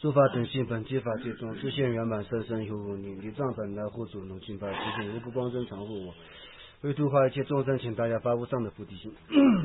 诸法等性本具法界中，自现圆满甚深有无你，离障本来护主如净法自性无不光真常护我，为度化一切众生，请大家发无上的菩提心。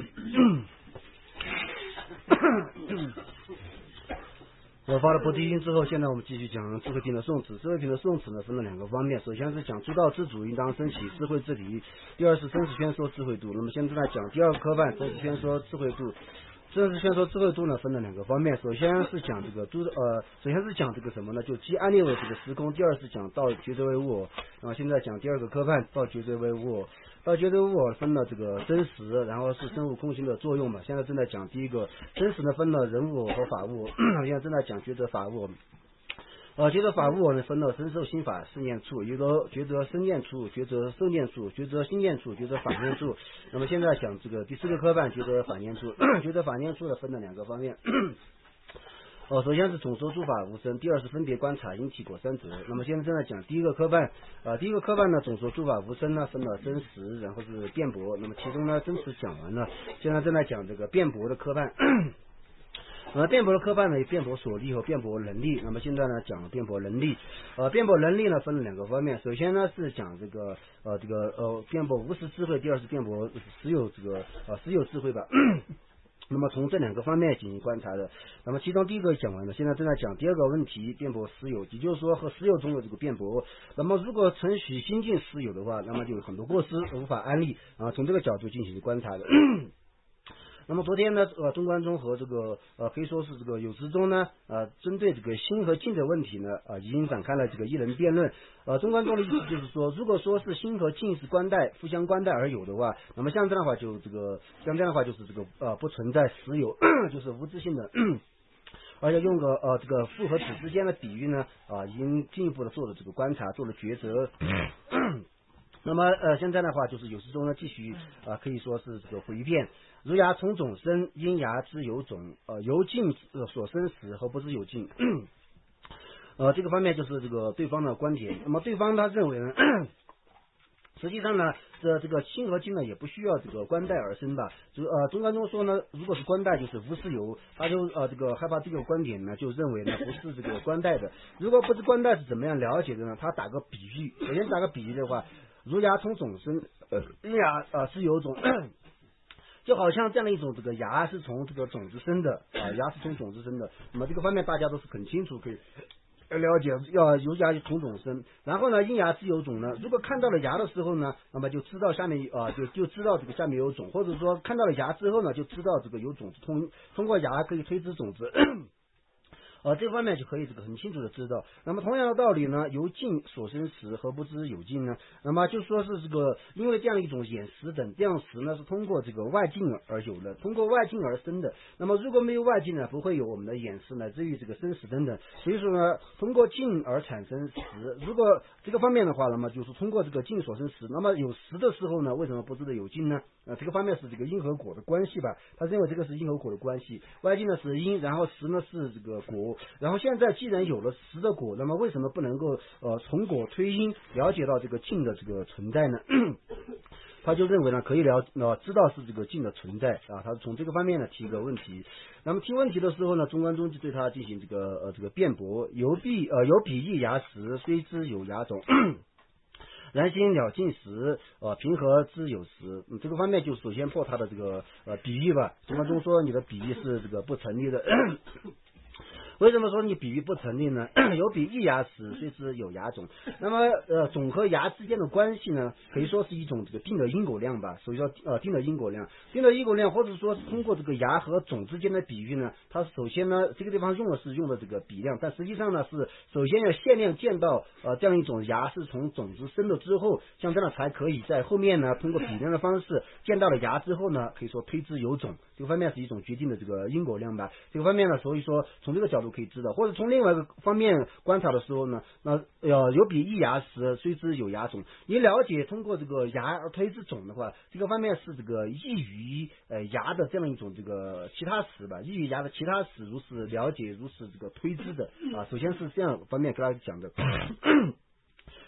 我发了菩提心之后，现在我们继续讲智慧品的宋词。智慧品的宋词呢，分了两个方面，首先是讲诸道自主应当升起智慧之理，第二是生死宣说智慧度。那么现在讲第二个科办，生死宣说智慧度。生死宣说智慧度呢，分了两个方面，首先是讲这个首先是讲这个什么呢？就即安立为这个时空，第二是讲道觉则为无我。然后现在讲第二个科办，道觉则为无我。道觉则无我分了这个真实，然后是生物空性的作用嘛。现在正在讲第一个真实呢，分了人我和法我。现在正在讲觉则法我。觉则法无我呢，分了身受心法四念处，有个觉则身念处、觉则受念处、觉则心念处、觉则法念处。那么现在讲这个第四个科办，觉则法念处。觉则法念处呢，分了两个方面。首先是总说诸法无生，第二是分别观察因起果三者。那么现在正在讲第一个科办，第一个科办呢，总说诸法无生呢，分了真实，然后是辩驳。那么其中呢，真实讲完了，现在正在讲这个辩驳的科办。辩驳的科办呢，有辩驳所立和辩驳能力。那么现在呢，讲辩驳能力。辩驳能力呢，分了两个方面。首先呢，是讲辩驳无实智慧，第二是辩驳实有实有智慧吧。那么从这两个方面进行观察的。那么其中第一个讲完了，现在正在讲第二个问题，辩驳实有，也就是说和实有中的这个辩驳。那么如果承许心境实有的话，那么就有很多过失无法安立从这个角度进行观察的。那么昨天呢，中观中和这个可以说是这个有识中呢，针对这个心和境的问题呢，已经展开了这个一人辩论。中观中的意思就是说，如果说是心和境是观待互相观待而有的话，那么像这样的话就是不存在实有，就是无自性的。而且用这个父和子之间的比喻呢，已经进一步的做了这个观察，做了抉择。那么现在的话就是有识中呢继续可以说是这个回辩。如芽从种生，因芽之有种，由境所生时和不知有境。这个方面就是这个对方的观点。那么对方他认为呢，实际上呢，这个心和境呢也不需要这个观待而生吧。中观中说呢，如果是观待就是无实有，他就这个害怕这个观点呢，就认为呢不是这个观待的。如果不是观待是怎么样了解的呢？他打个比喻，首先打个比喻的话，如芽从种生，因芽是有种。就好像这样的一种这个芽是从这个种子生的芽是从种子生的。那么这个方面大家都是很清楚，可以了解，要由芽从种生。然后呢，因芽之有种呢，如果看到了芽的时候呢，那么就知道下面就知道这个下面有种，或者说看到了芽之后呢，就知道这个有种子，通过芽可以推知种子。这方面就可以这个很清楚的知道。那么同样的道理呢，由境所生时何不知有境呢？那么就说是这个因为这样一种眼识等，这样识呢是通过这个外境而有的，通过外境而生的。那么如果没有外境呢，不会有我们的眼识乃至于这个生死等等。所以说呢，通过境而产生识。如果这个方面的话，那么就是通过这个境所生识。那么有识的时候呢，为什么不知道有境呢？这个方面是这个因和果的关系吧。他认为这个是因和果的关系，外境呢是因，然后识呢是这个果。然后现在既然有了识的果，那么为什么不能够从果推因，了解到这个境的这个存在呢？他就认为呢，可以知道是这个境的存在他从这个方面呢提一个问题。那么提问题的时候呢，中观中就对他进行这个辩驳。有比翼芽实，虽知有芽种。然心了尽时，平和之有时。这个方面就首先破他的这个比喻吧。中观中说你的比喻是这个不成立的。为什么说你比喻不成立呢？有比翼芽实，虽知有芽种。那么种和芽之间的关系呢，可以说是一种这个定的因果量吧。所以说定的因果量，或者说是通过这个芽和种之间的比喻呢，它首先呢这个地方用的这个比量，但实际上呢是首先要限量见到这样一种芽是从种子生了之后，像这样才可以在后面呢通过比量的方式见到了芽之后呢，可以说推知有种。这个方面是一种决定的这个因果量吧。这个方面呢，所以说从这个角度可以知道，或者从另外一个方面观察的时候呢，那有比翼芽实，虽知有芽种。你了解通过这个芽而推知种的话，这个方面是这个异于芽的这样一种这个其他识吧，异于芽的其他识如是了解，如是这个推知的首先是这样方面跟大家讲的。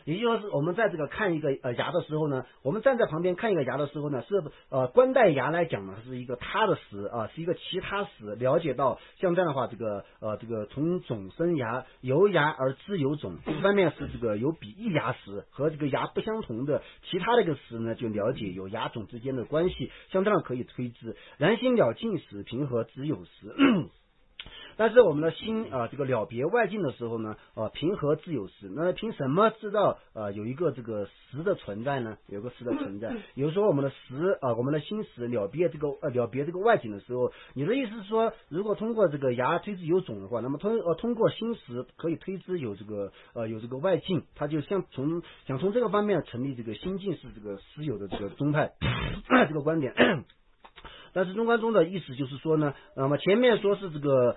也就是说我们在这个看一个牙的时候呢，我们站在旁边看一个牙的时候呢，是观待牙来讲呢是一个他的识是一个其他识，了解到像这样的话，这个从种生牙，由牙而知有种，这个方面是这个有比一牙识和这个牙不相同的其他的一个识呢，就了解有牙种之间的关系，像这样可以推知然心了尽时，平和知有时。但是我们的心这个了别外境的时候呢，平和自有时。那凭什么知道有一个这个时的存在呢？有个时的存在，比如说我们的时我们的心识了别这个外境的时候，你的意思是说，如果通过这个牙推知有种的话，那么通过心识可以推知有这个外境，它就想从这个方面成立这个心境是这个实有的这个宗派这个观点。但是中观中的意思就是说呢，那么前面说是这个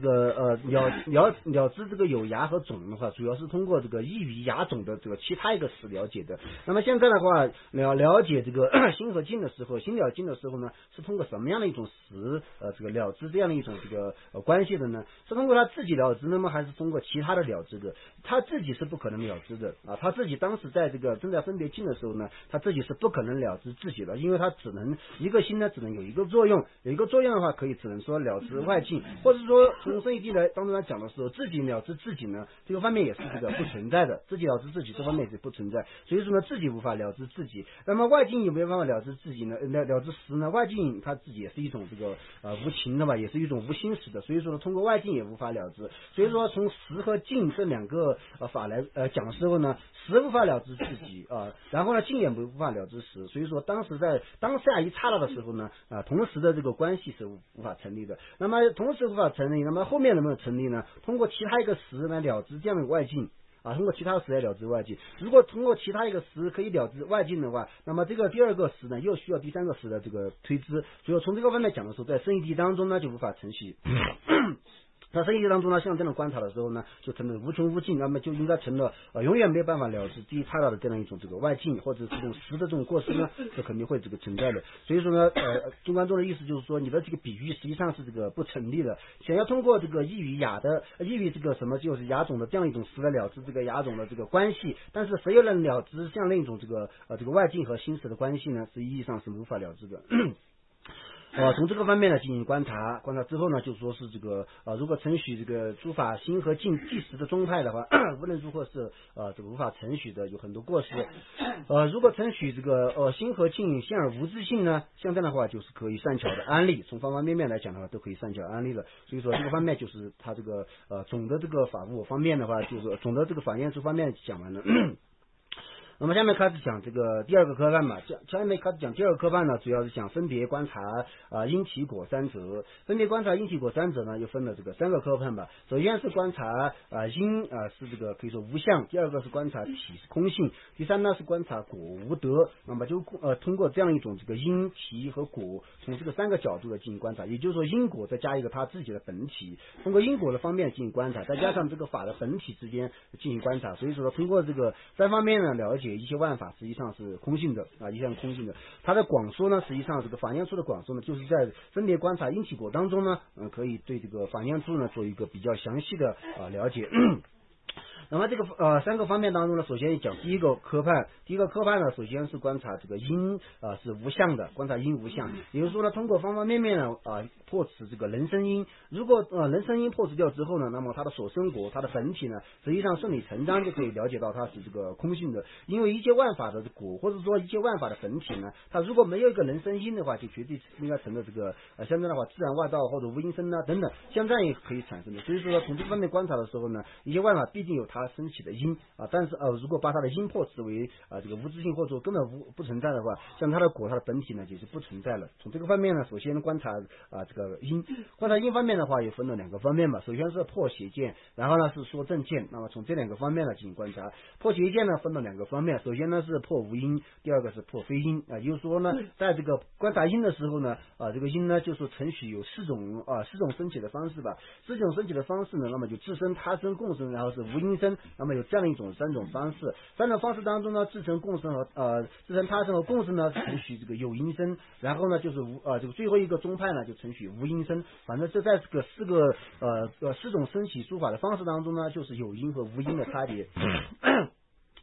了知这个有牙和种的话，主要是通过这个异于牙种的这个其他一个识了解的。那么现在的话，了解这个心和境的时候，心了境的时候呢，是通过什么样的一种识这个了知这样的一种这个关系的呢？是通过他自己了知，那么还是通过其他的了知的？他自己是不可能了知的他自己当时在这个正在分别境的时候呢，他自己是不可能了知自己的，因为他只能一个心呢，只能有一个作用，有一个作用的话，可以只能说了知外境，或者说从生意地来当中来讲的时候，自己了知自己呢，这个方面也是这个不存在的，自己了知自己这方面也是不存在，所以说呢，自己无法了知自己。那么外境有没有办法了知自己呢？了知识呢？外境它自己也是一种这个无情的吧，也是一种无心识的，所以说呢，通过外境也无法了知。所以说从识和境这两个法来讲的时候呢，识无法了知自己然后呢境也无法了知识，所以说当时在当下一刹那的时候呢同时的这个关系是无法成立的。那么同时无法成立，那么后面能不能成立呢？通过其他一个识来了知这样的外境通过其他识来了知外境。如果通过其他一个识可以了知外境的话，那么这个第二个识呢又需要第三个识的这个推知，所以从这个方面讲的时候，在生意地当中呢就无法承袭在生意地当中呢，像这种观察的时候呢，就成了无穷无尽，那么就应该成了永远没有办法了知第一刹那的这样一种这个外境，或者是这种识的这种过失呢，这肯定会这个存在的。所以说呢，中观中的意思就是说，你的这个比喻实际上是这个不成立的。想要通过这个异于这个什么就是牙种的这样一种识来了知这个牙种的这个关系，但是谁又能了知像那种这个外境和心识的关系呢？是意义上是无法了知的。从这个方面呢进行观察之后呢，就说是这个如果承许这个诸法心和境即实的宗派的话，无论如何是这个无法承许的，有很多过失。如果承许这个心和境现而无自性呢，像这样的话就是可以善巧的安立，从方方面面来讲的话都可以善巧安立了。所以说这个方面就是他这个总的这个法务方面的话，就是总的这个法验处方面讲完了。那么下面开始讲这个第二个科判吧。下面开始讲第二个科判呢，主要是讲分别观察因起果三者。分别观察因起果三者呢，又分了这个三个科判吧。首先是观察因是这个可以说无相，第二个是观察体是空性，第三呢是观察果无德。那么就通过这样一种这个因体和果，从这个三个角度的进行观察，也就是说因果再加一个他自己的本体，通过因果的方面进行观察，再加上这个法的本体之间进行观察。所以说通过这个三方面呢了解一切万法实际上是空性的一向空性的。它的广说呢，实际上这个法念处的广说呢，就是在分别观察因起果当中呢，可以对这个法念处呢做一个比较详细的了解。那么这个三个方面当中呢，首先讲第一个科判。第一个科判呢，首先是观察这个因是无相的，观察因无相，也就是说呢，通过方方面面呢破除这个人生因。如果人生因破除掉之后呢，那么它的所生果，它的本体呢，实际上顺理成章就可以了解到它是这个空性的。因为一切万法的果，或者说一切万法的本体呢，它如果没有一个人生因的话，就绝对应该成了这个相当的话自然外道或者无因生等等，像这样也可以产生的。所以说从这方面观察的时候呢，一切万法必定有它升起的因但是如果把它的因破除为这个无自性或者说根本不存在的话，像它的果它的本体呢也是不存在了。从这个方面呢，首先观察这个因，观察因方面的话也分了两个方面吧。首先是破邪见，然后呢是说正见。那么从这两个方面来进行观察。破邪见呢分了两个方面，首先呢是破无因，第二个是破非因也就是说呢，在这个观察因的时候呢这个因呢就是承许有四种升起的方式吧。四种升起的方式呢，那么就自生、他生、共生，然后是无因生。那么有这样一种三种方式，三种方式当中呢，自成、共生和自成、他生和共生呢承许这个有因生，然后呢就是这个最后一个宗派呢就承许无因生。反正这在这个四种升起诸法的方式当中呢，就是有因和无因的差别。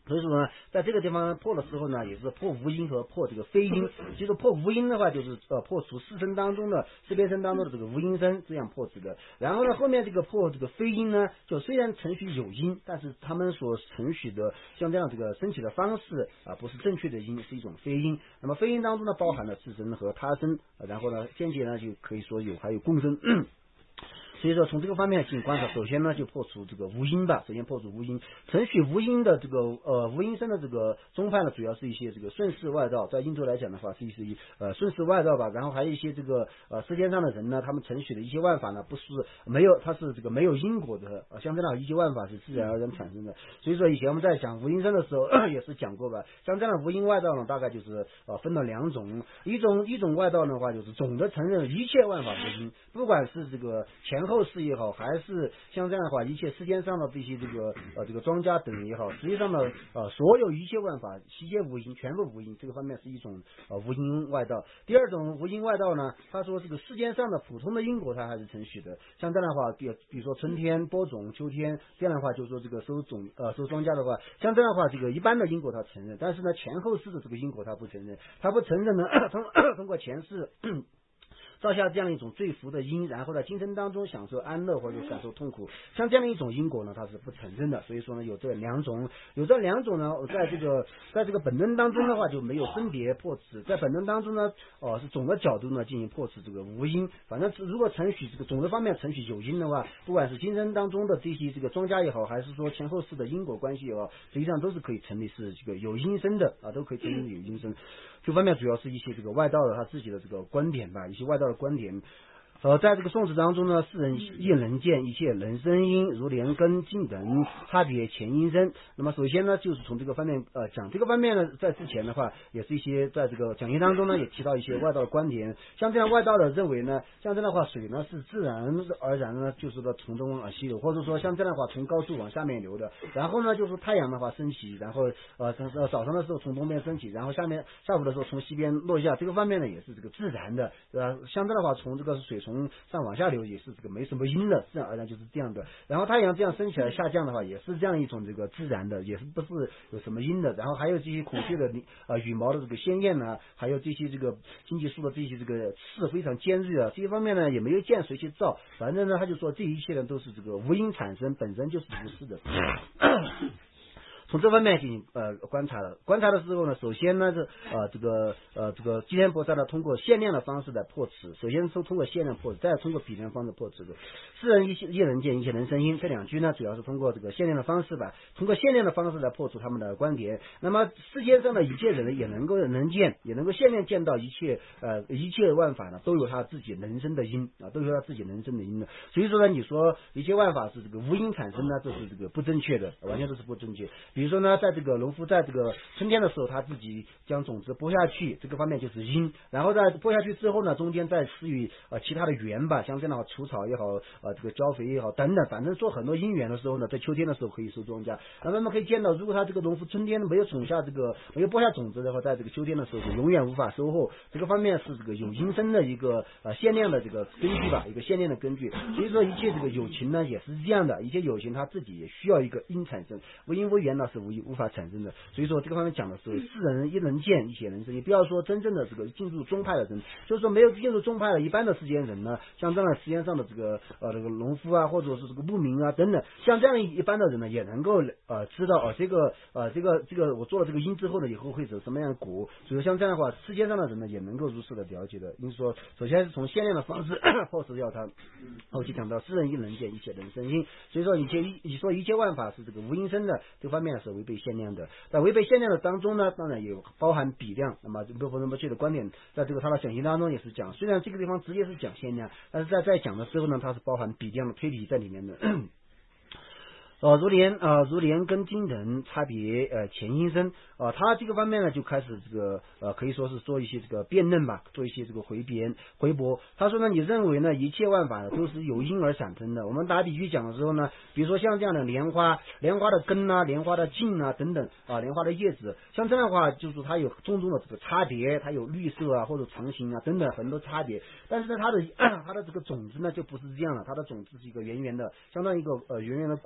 所以说呢，在这个地方破的时候呢，也是破无音和破这个非音。其实破无音的话，就是破除四声当中的四边声当中的这个无音声，这样破这个。然后呢，后面这个破这个非音呢，就虽然程序有音，但是他们所程序的像这样这个升起的方式不是正确的音，是一种非音。那么非音当中呢，包含了自声和他声，然后呢，间接呢就可以说还有共声。所以说从这个方面进行观察，首先呢就破除这个无音吧，首先破除无音，程序无音的这个无音声的这个宗派呢，主要是一些这个顺势外道，在印度来讲的话是顺势外道吧，然后还有一些这个世界上的人呢，他们程序的一些万法呢不是没有，它是这个没有因果的，像这样一些万法是自然而然产生的。所以说以前我们在讲无音声的时候也是讲过吧，像这样的无音外道呢，大概就是分了两种，一种外道的话就是总的承认一切万法无音，不管是这个前后世也好，还是像这样的话，一切世间上的这些这个庄家等也好，实际上呢所有一切万法悉皆无因，全部无因，这个方面是一种无因外道。第二种无因外道呢，他说这个世间上的普通的因果它还是程序的，像这样的话，比如说春天播种，秋天这样的话，就是说这个收庄稼的话，像这样的话，这个一般的因果他承认，但是呢前后世的这个因果他不承认，呢通过前世造下这样一种罪福的因，然后在今生当中享受安乐或者感受痛苦，像这样的一种因果呢，它是不承认的。所以说呢，有这两种呢，在这个本论当中的话就没有分别破此，在本论当中呢，是总的角度呢进行破此这个无因。反正如果程序这个总的方面程序有因的话，不管是今生当中的这些这个庄家也好，还是说前后世的因果关系也好，实际上都是可以成立是这个有因生的都可以成立有因生。这方面主要是一些这个外道的他自己的这个观点吧，一些外道的观点。在这个宋词当中呢，世人亦能见一切人声音，如连根茎等差别前音声。那么首先呢，就是从这个方面讲这个方面呢，在之前的话，也是一些在这个讲义当中呢，也提到一些外道的观点。像这样外道的认为呢，像这样的话，水呢是自然而然呢，就是说从东往西流，或者说像这样的话，从高处往下面流的。然后呢，就是太阳的话升起，然后早上的时候从东边升起，然后下午的时候从西边落下。这个方面呢，也是这个自然的，像这样的话，从这个水从上往下流也是这个没什么因的，自然而然就是这样的。然后太阳这样升起来下降的话，也是这样一种这个自然的，也是不是有什么因的。然后还有这些孔雀的羽毛的这个鲜艳呢，还有这些这个荆棘树的这些这个刺非常尖锐这些方面呢，也没有见谁去造，反正呢他就说这一切呢都是这个无因产生，本身就是无事的。从这方面进行观察的时候呢，首先呢这个基天菩萨呢通过限量的方式来破此，首先是通过限量破此，再通过比量方式破此的。世人一人见一切人声音，这两句呢主要是通过这个限量的方式吧，通过限量的方式来破除他们的观点。那么世界上的一切人也能够见，也能够限量见到一切万法呢都有他自己人生的因都有他自己人生的因的。所以说呢，你说一切万法是这个无因产生呢，这是这个不正确的，完全都是不正确。比如说呢，在这个农夫在这个春天的时候，他自己将种子播下去，这个方面就是因，然后在播下去之后呢，中间再施予其他的缘吧，像这样的除草也好，这个浇肥也好等等，反正做很多因缘的时候呢，在秋天的时候可以收庄稼。那么我们可以见到，如果他这个农夫春天没有没有播下种子的话，在这个秋天的时候就永远无法收获。这个方面是这个有因生的一个限量的这个根据吧，一个限量的根据。所以说一切这个有情呢也是这样的，一切有情它自己也需要一个因产生，无因无缘呢是无法产生的。所以说这个方面讲的是世人一能见一切人声音，不要说真正的这个进入宗派的人，就是说没有进入宗派的一般的世间人呢，像这样的世间上的这个农夫或者是这个牧民等等，像这样一般的人呢，也能够知道这个我做了这个因之后呢，以后会走什么样的果。所以像这样的话，世间上的人呢也能够如实的了解的。因此说，首先是从限量的方式破除掉它，后期讲到世人一能见一切人声音。所以说你说一切万法是这个无因生的，这方面是违背限量的。在违背限量的当中呢，当然也包含比量。那么不分不去的观点，在这个他的讲义当中也是讲，虽然这个地方直接是讲限量，但是在讲的时候呢，它是包含比量的推理在里面的。如连跟经等差别前因生他这个方面呢就开始这个可以说是做一些这个辩论吧，做一些这个回驳。他说呢，你认为呢一切万法都是有因而产生的。我们打比喻讲的时候呢，比如说像这样的莲花的根莲花的茎等等莲花的叶子，像这样的话就是它有种种的这个差别，它有绿色或者长形等等很多差别。但是呢它的这个种子呢就不是这样的，它的种子是一个圆圆的，相当于一个圆圆的果实吧。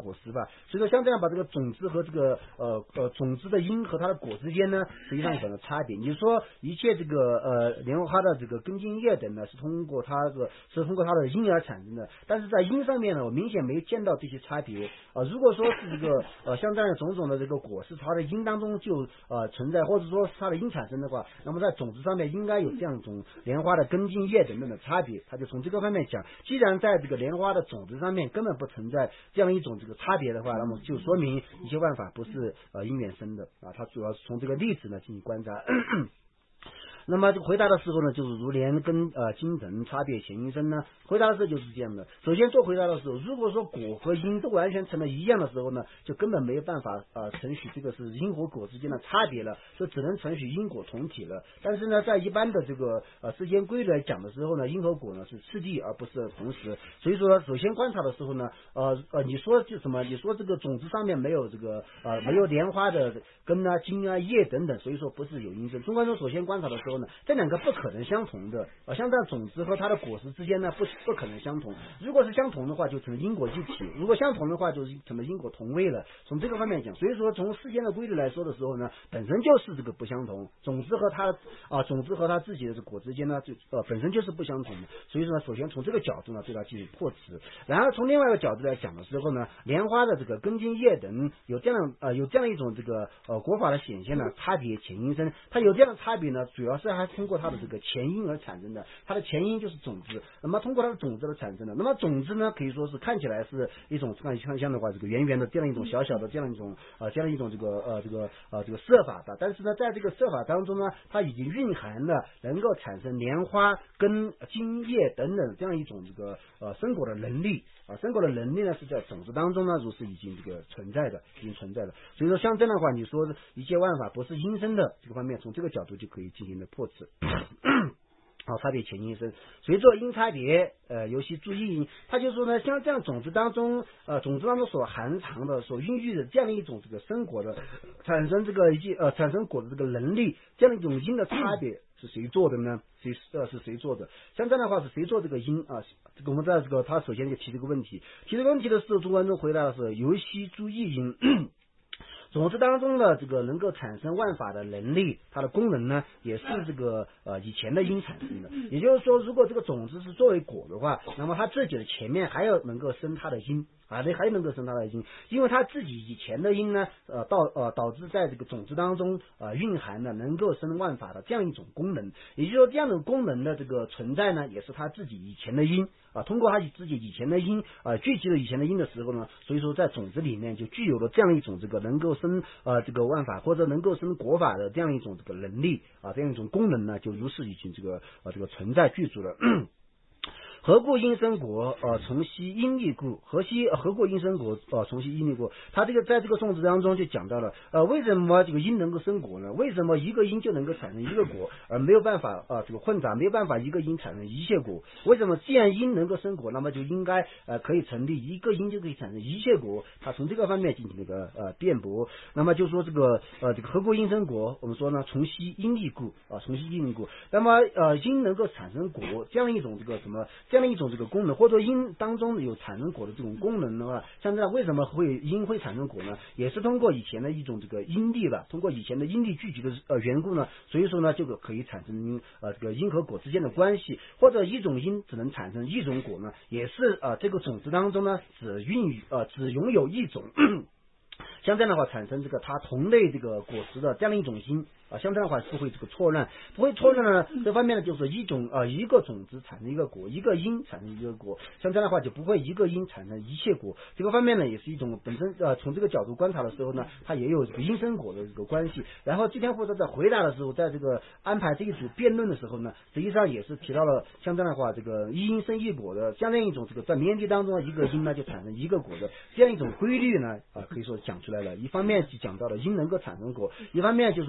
所以说像这样把这个种子和这个种子的因和它的果之间呢，实际上有了差别。你说一切这个莲花的这个根茎叶等呢，是通过它的因而产生的，但是在因上面呢，我明显没见到这些差别如果说是这个像这样种种的这个果是它的因当中就存在，或者说是它的因产生的话，那么在种子上面应该有这样一种莲花的根茎叶等等的差别。他就从这个方面讲，既然在这个莲花的种子上面根本不存在这样一种这个差别的话，那么就说明一切万法不是因缘生的他主要是从这个例子呢进行观察。那么这个回答的时候呢，就是如莲跟金等差别前因生呢，回答的时候就是这样的。首先做回答的时候，如果说果和因都完全成了一样的时候呢，就根本没有办法承许这个是因和果之间的差别了，就只能承许因果同体了。但是呢，在一般的这个世间规律来讲的时候呢，因和果呢是次第而不是同时。所以说，首先观察的时候呢，你说就什么？你说这个种子上面没有这个没有莲花的根啊、茎啊、叶等等，所以说不是有因生。中观中首先观察的时候呢，这两个不可能相同的像这样种子和它的果实之间呢不可能相同。如果是相同的话，就成了因果一体；如果相同的话，就是成了因果同位了。从这个方面讲，所以说从世间的规律来说的时候呢，本身就是这个不相同。种子和它自己的果之间呢，就本身就是不相同的。所以说呢，首先从这个角度呢，对它进行破斥。然后从另外一个角度来讲的时候呢，莲花的这个根茎叶等有这样一种这个果法的显现呢，差别前因生。它有这样的差别呢，主要是还通过它的这个前因而产生的。它的前因就是种子，那么通过它的种子而产生的。那么种子呢，可以说是看起来是一种像的话，这个圆圆的这样一种小小的这样一种这个色法的。但是呢，在这个色法当中呢，它已经蕴含了能够产生莲花根茎叶等等这样一种这个生果的能力生果的能力呢是在种子当中呢，如是已经这个存在的。所以说像这样的话，你说一切万法不是因生的这个方面，从这个角度就可以进行的破斥。差别前因生，随着因差别，尤其注意因。他就说呢，像这样种子当中所含藏的、所孕育的这样一种这个生果的产生产生果的这个能力，这样一种因的差别是谁做的呢？是谁做的？像这样的话是谁做这个因这个我们在这个他首先就提这个问题，的时候，中观中回答的是尤其注意因。种子当中的这个能够产生万法的能力，它的功能呢，也是这个以前的因产生的。也就是说，如果这个种子是作为果的话，那么它自己的前面还要能够生它的因还能够生它的因，因为它自己以前的因呢，导致在这个种子当中蕴含了能够生万法的这样一种功能。也就是说，这样的功能的这个存在呢，也是它自己以前的因通过它自己以前的因聚集了以前的因的时候呢，所以说在种子里面就具有了这样一种这个能够生这个万法或者能够生果法的这样一种这个能力这样一种功能呢，就如是已经这个存在具足了。何故因生果？从悉因力故。何故因生果？从悉因力故。他这个在这个颂词当中就讲到了，为什么这个因能够生果呢？为什么一个因就能够产生一个果，而没有办法这个混杂，没有办法一个因产生一切果？为什么既然因能够生果，那么就应该可以成立一个因就可以产生一切果？他从这个方面进行这个辩驳。那么就说这个何故因生果？我们说呢，从悉因力故从悉因力故。那么因能够产生果这样一种这个功能，或者因当中有产生果的这种功能的话，像这样为什么因会产生果呢？也是通过以前的一种这个因力吧，通过以前的因力聚集的缘故呢，所以说呢，这个可以产生这个因和果之间的关系，或者一种因只能产生一种果呢，也是这个种子当中呢只拥有一种像这样的话产生这个它同类这个果实的这样一种因像这样的话不会这个错乱，呢。这方面呢就是一个种子产生一个果，一个因产生一个果，像这样的话就不会一个因产生一切果。这个方面呢也是一种本身从这个角度观察的时候呢，它也有这个因生果的这个关系。然后今天或者在回答的时候，在这个安排这一组辩论的时候呢，实际上也是提到了像这样的话这个一因生一果的这样一种这个在绵地当中一个因呢就产生一个果的这样一种规律呢可以说讲出来了。一方面讲到了因能够产生果，一方面就是讲到了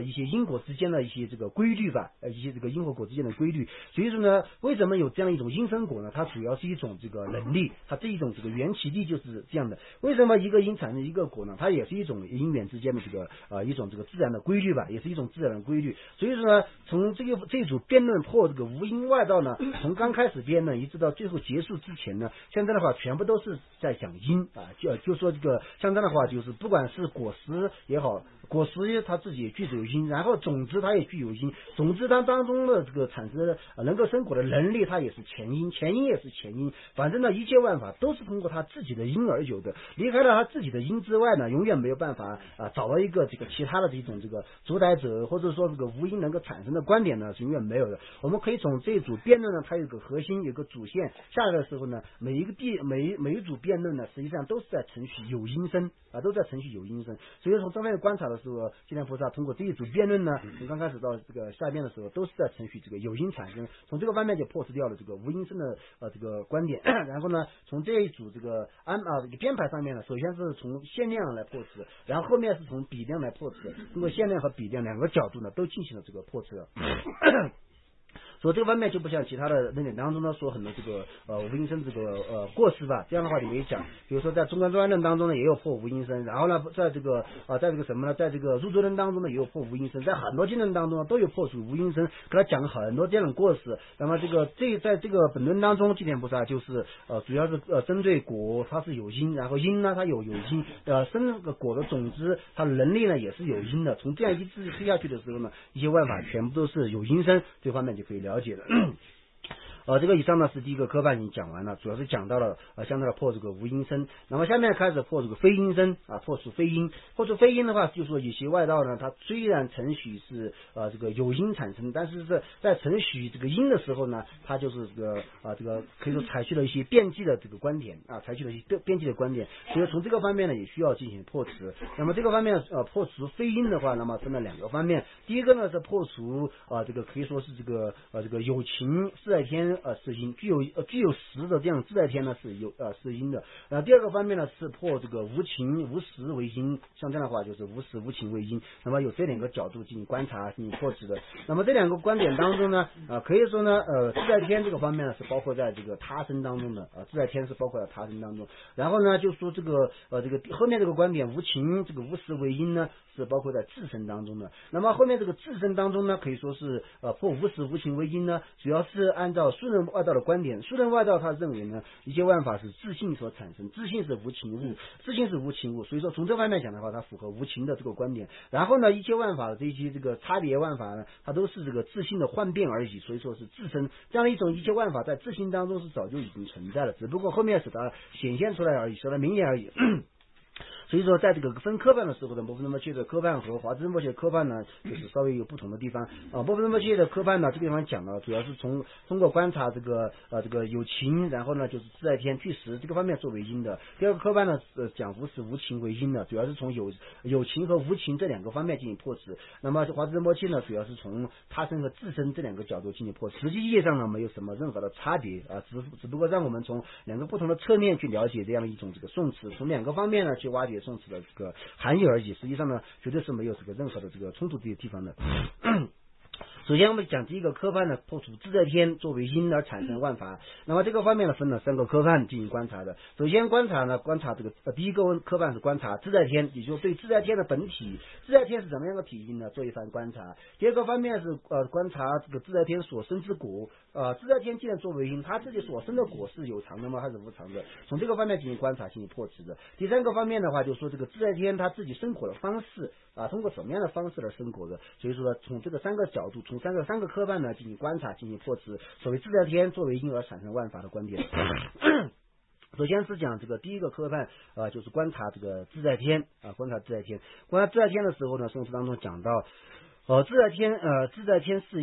一些因果之间的一些这个规律吧，一些这个因和果之间的规律。所以说呢，为什么有这样一种因生果呢？它主要是一种这个能力，它这一种这个缘起力就是这样的。为什么一个因产生一个果呢？它也是一种因缘之间的这个一种这个自然的规律吧，也是一种自然的规律。所以说呢，从这组辩论破这个无因外道呢，从刚开始辩论一直到最后结束之前呢，像这样的话全部都是在讲因啊，就说这个像这样的话就是不管是果实也好，果实它自己也具有因，然后种子它也具有因，种子它当中的这个产生能够生果的能力它也是前因，前因也是前因，反正呢一切万法都是通过它自己的因而有的，离开了它自己的因之外呢，永远没有办法找到一个这个其他的这种这个主宰者，或者说这个无因能够产生的观点呢是永远没有的。我们可以从这一组辩论呢，它有个核心，有个主线下来的时候呢，每一组辩论呢，实际上都是在程序有因生都在程序有因生。所以从这方面观察的时候，济南菩萨通过这一组辩论呢，从刚开始到这个下边的时候，都是在程序这个有因产生，从这个方面就破除掉了这个无因生的这个观点。然后呢，从这一组这个编排上面呢，首先是从限量来破除，然后后面是从比量来破除，通过限量和比量两个角度呢，都进行了这个破除。所以这个方面就不像其他的论点当中呢说很多这个无因生这个过失吧，这样的话里面也讲，比如说在中观专论当中呢也有破无因生，然后呢在这个什么呢，在这个入座论当中呢也有破无因生，在很多经论当中呢都有破除无因生，给他讲很多这样的过失。那么在这个本论当中，济天菩萨就是主要是针对果它是有因，然后因呢它有因生这个果的种子，它的能力呢也是有因的。从这样一直推下去的时候呢，一些万法全部都是有因生，这方面就可以了解了。这个以上呢是第一个科判已经讲完了，主要是讲到了相对的破这个无因生。那么下面开始破这个非因生破除非因。破除非因的话，就说有些外道呢，它虽然程序是这个有因产生，但是在程序这个因的时候呢，它就是这个可以说采取了一些变剂的这个观点采取了一些变剂的观点。所以从这个方面呢，也需要进行破除。那么这个方面破除非因的话，那么分了两个方面。第一个呢是破除这个可以说是这个有情自在天是因，具有实的这样自在天呢是因的。第二个方面呢是破这个无情无实为因，像这样的话就是无实无情为因。那么有这两个角度进行观察进行破除的。那么这两个观点当中呢可以说呢自在天这个方面呢是包括在这个他身当中的自在天是包括在他身当中。然后呢就说这个后面这个观点无情这个无实为因呢是包括在自身当中的。那么后面这个自身当中呢可以说是破无实无情为因呢，主要是按照数人外道的观点。数人外道他认为呢一切万法是自性所产生，自性是无情物，自性是无情物，所以说从这方面讲的话，它符合无情的这个观点。然后呢一切万法的这些这个差别万法呢，它都是这个自性的幻变而已，所以说是自身这样的一种一切万法在自性当中是早就已经存在了，只不过后面使它显现出来而已，使它明显而已。所以说在这个分科判的时候呢，波夫那么切的科判和华兹摩切的科判呢就是稍微有不同的地方波夫那么切的科判呢这个地方讲了，主要是通过观察这个有情，然后呢就是自在天具实这个方面作为因的。第二个科判呢讲无实无情为因的，主要是从有情和无情这两个方面进行破除。那么华兹摩切呢主要是从他身和自身这两个角度进行破除，实际意义上呢没有什么任何的差别只不过让我们从两个不同的侧面去了解这样一种这个宋词，从两个方面呢去挖掘宋词的这个含义而已，实际上呢绝对是没有这个任何的这个冲突这些地方的。首先我们讲第一个科判呢，破除自在天作为因而产生万法。那么这个方面呢分了三个科判进行观察的。首先观察这个第一个科判是观察自在天，也就是对自在天的本体，自在天是怎么样的体因呢做一番观察。第二个方面是观察这个自在天所生之果自在天既然作为因，他自己所生的果是有常的吗还是无常的，从这个方面进行观察进行破除的。第三个方面的话就说这个自在天他自己生果的方式通过什么样的方式来生果的，所以说从这个三个角度，从三个科判呢进行观察进行破除所谓自在天作为因而产生万法的观点。首先是讲这个第一个科判就是观察这个自在天观察自在天的时候呢，宋词当中讲到自在天是因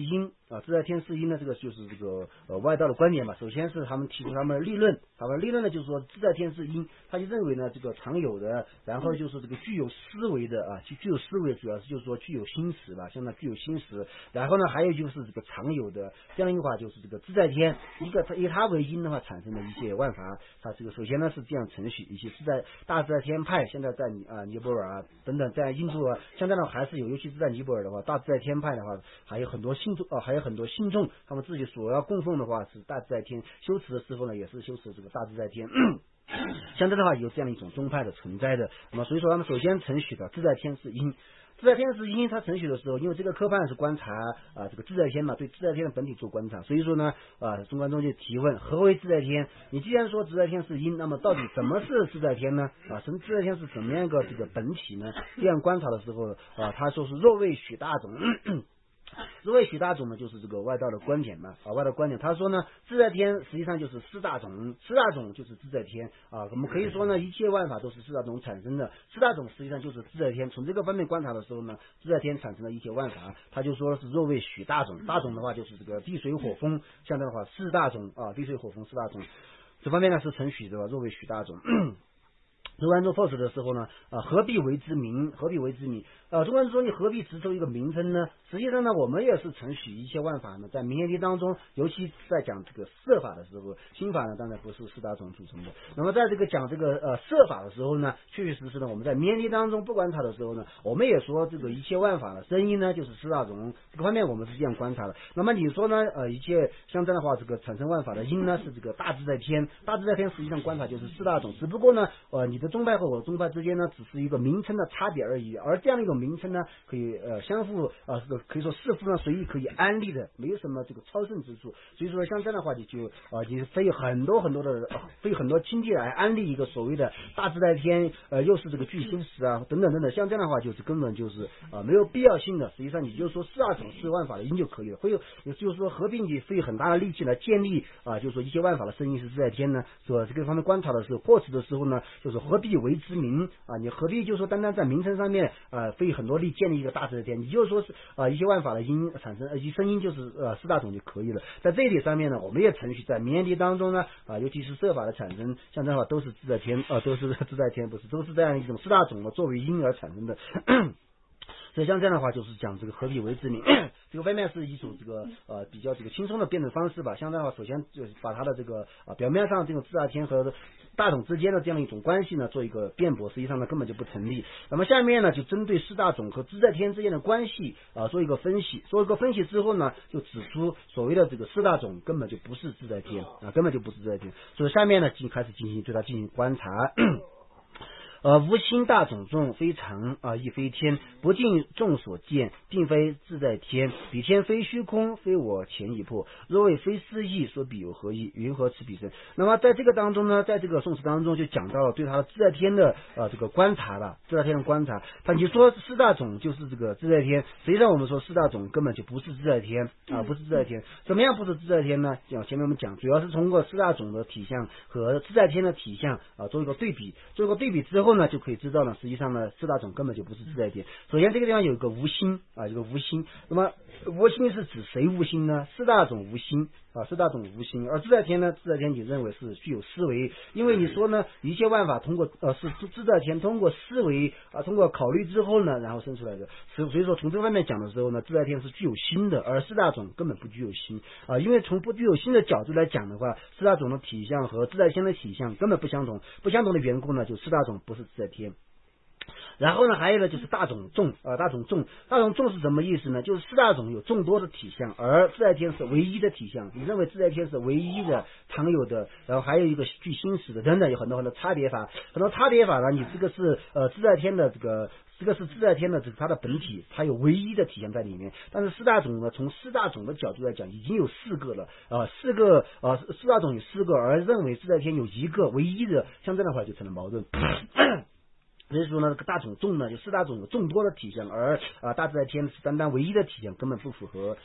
自在天是因呢，这个就是这个外道的观点嘛。首先是他们提出他们的立论呢就是说自在天是因，他就认为呢这个常有的，然后就是这个具有思维的具有思维，主要是就是说具有心识吧，像那具有心识，然后呢还有就是这个常有的，这样一句话就是这个自在天以它为因的话产生的一切万法，它这个首先呢是这样程序，一些大自在天派，现在在尼泊尔等等，在印度现在呢还是有，尤其是在尼泊尔的话，大自在天派的话还有很多信众，他们自己所要供奉的话是大自在天，修持的时候呢也是修持这个大自在天。相对的话有这样一种宗派的存在的，那么所以说他们首先承许的自在天是因。自在天是因，他承许的时候，因为这个科判是观察这个自在天嘛，对自在天的本体做观察，所以说呢中观中就提问何为自在天？你既然说自在天是因，那么到底什么是自在天呢？什么自在天是怎么样一个这个本体呢？这样观察的时候他说是若为许大种。若为许大种呢，就是这个外道的观点嘛外道观点，他说呢，自在天实际上就是四大种就是自在天我们可以说呢，一切万法都是四大种产生的，四大种实际上就是自在天。从这个方面观察的时候呢，自在天产生的一切万法，他就说是若为许大种，大种的话就是这个地水火风，像这样的话四大种地水火风四大种，这方面呢是承许的若为许大种。中观中否持的时候呢何必为之名？中观说你何必执着一个名称呢？实际上呢，我们也是承许一切万法呢，在明眼地当中，尤其在讲这个色法的时候，心法呢当然不是四大种组成的。那么在这个讲这个色法的时候呢，确确实实呢，我们在明眼地当中不观察的时候呢，我们也说这个一切万法的声音呢就是四大种，这个方面我们是这样观察的。那么你说呢一切像这样的话，这个产生万法的因呢是这个大自在天，实际上观察就是四大种，只不过呢你的宗派和我的宗派之间呢只是一个名称的差别而已，而这样一种名称呢可以相互可以说是夫呢随意可以安利的，没有什么这个超胜之处。所以说像这样的话你就你费很多精力来安利一个所谓的大自在天又是这个具心识等等，像这样的话就是根本就是没有必要性的。实际上你就说四大种是万法的因就可以了，就是说何必你费很大的力气来建立就是说一切万法的声音是自在天呢？说这个方面观察的时候获持的时候呢，就是何必为之名你何必就是说单单在名称上面费很多力建立一个大自在天？你就说是一些万法的因产生一声音就是四大种就可以了。在这一点上面呢，我们也程序在明眼地当中呢尤其是色法的产生，像这样的话都是自在天都是自在天，不是都是这样一种四大种作为因而产生的。所以像这样的话就是讲这个何必为之名这个方面是一种这个比较这个轻松的辩证方式吧。像这样的话首先就是把它的这个表面上这种自大天和大种之间的这样一种关系呢做一个辩驳，实际上呢根本就不成立。那么下面呢就针对四大种和自在天之间的关系做一个分析，之后呢就指出所谓的这个四大种根本就不是自在天根本就不是自在天。所以下面呢开始对它进行观察。无心大种众，非常亦非天，不尽众所见，并非自在天。彼天非虚空，非我前已破。若谓非思义，说彼有何意？云何此彼身？那么在这个当中呢，在这个宋词当中就讲到了对他的自在天的这个观察了。自在天的观察，你说四大种就是这个自在天，实际上我们说四大种根本就不是自在天不是自在天。怎么样不是自在天呢？前面我们讲，主要是通过四大种的体相和自在天的体相做一个对比之后呢，就可以知道呢，实际上呢，四大种根本就不是自在天。首先这个地方有一个无心有个无心，那么无心是指谁无心呢？四大种无心四大种无心，而自在天呢，自在天你认为是具有思维，因为你说呢，一切万法通过是自在天通过思维通过考虑之后呢，然后生出来的。所以说从这方面讲的时候呢，自在天是具有心的，而四大种根本不具有心因为从不具有心的角度来讲的话，四大种的体相和自在天的体相根本不相同的缘故呢，就四大种不是自在天。然后呢，还有呢就是大种众大种众是什么意思呢？就是四大种有众多的体相，而自在天是唯一的体相。你认为自在天是唯一的常有的，然后还有一个具心识的等等，有很多差别法呢。你这个是自在天的这个是自在天的它的本体，它有唯一的体现在里面。但是四大种呢，从四大种的角度来讲，已经有四个了四大种有四个，而认为自在天有一个唯一的，像这样的话就成了矛盾。所以说呢，这个大种众呢，就四大种有众多的体相，而大自在天是单单唯一的体相，根本不符合。